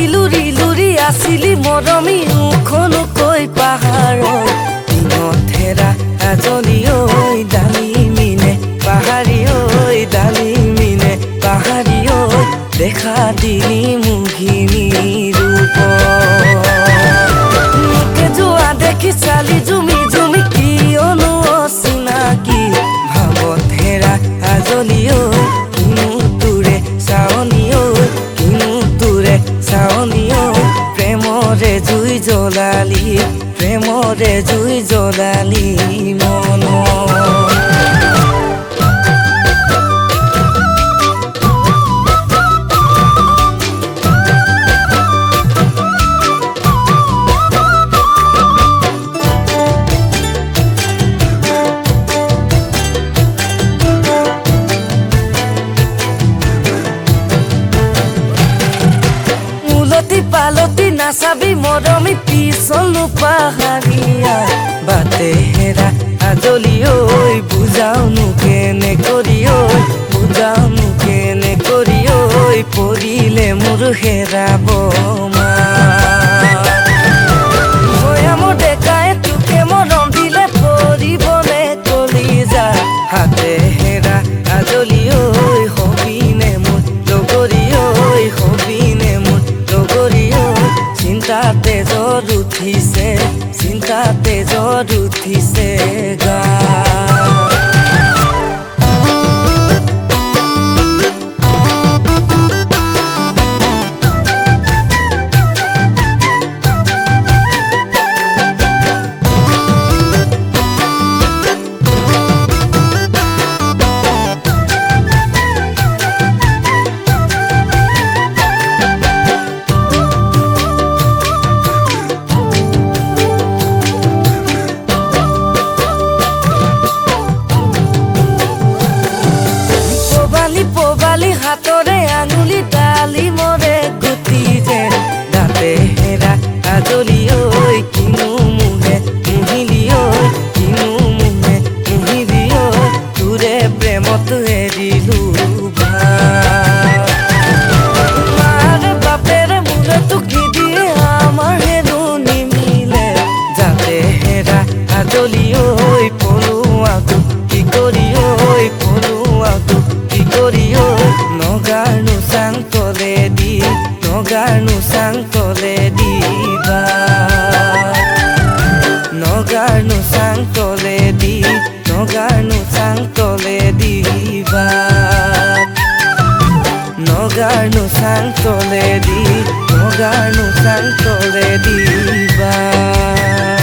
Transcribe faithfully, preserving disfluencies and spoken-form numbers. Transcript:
ইলুৰি লুৰি আছিলি মৰমী উখনো কৈ পাহাৰৰ দিনত হেৰা আজলি ঐ ডালিমিনে পাহাৰী ঐ ডালিমিনে পাহাৰী ঐ দেখা দিলি মুঘিনী ৰূপ মোকে যোৱা দেখি চালি জুমি জুমি কিয়নো অচিনাকি ভাৱত হেৰা আজলি ঐ কিনো তোৰে চাৱনি ঐ কিনো তোৰে চাৱনি ঐ প্ৰেমৰে জুই জ্বলালি প্ৰেমৰে জুই জ্বলালি মন পালতি নাচাবি মৰমী পিছলো পাহাৰীয়া বাটে হেৰা আজলি ঐ বুজাওনো কেনে কৰি ঐ বুজাওনো কেনে কৰি ঐ পৰিলে মোৰ হেৰাব মা ভৈয়ামৰ ডেকাই তোকে মৰম দিলে পৰিবনে কলিজা হাতে হেৰা আজলি ঐ হবিনে মোৰ লগৰী ঐ হবিনে মোৰ চিন্তাতে জ্বৰ উঠিছে চিন্তাতে জ্বৰ উঠিছে গা পোবালি হাতৰে আঙুলি ডালি মৰে গুটি যেন দাঁতে হেৰা আজলি ঐ কিনো মুহে মুহিলি ঐ কিনো মুহে মুহিলি ঐ তোৰে প্ৰেমত এৰিলো মাৰ বাপেৰে মোলে তোক নিদিয়ে আমাৰ হেনো নিমিলে যাতে হেৰা আজলি ঐ পলুৱাটো কি কৰি ঐ পলুৱাটো নগাৰনো চাং তলে দি নগাৰনো চাং তলে দিবা নগাৰনো চাং তলে দি নগাৰনো চাং তলে দিবা নগাৰনো চাং তলে দি নগাৰনো চাং তলে দিবা